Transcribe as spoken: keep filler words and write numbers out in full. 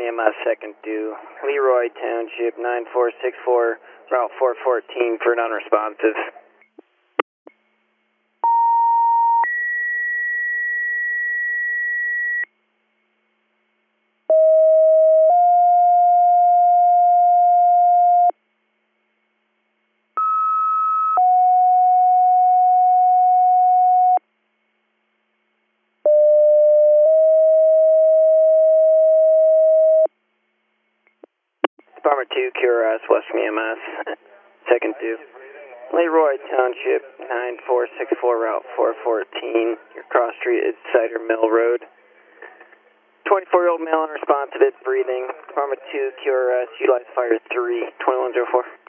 Me M S second due. Leroy Township, nine four six four, Route four fourteen for non-responsive. Bomber two, Q R S, West Me M S, second due. Leroy Township, nine four six four, Route four fourteen. Your cross street is Cider Mill Road. twenty-four-year-old male unresponsive, it's breathing. Bomber two, Q R S, utilize fire three, twenty-one oh four.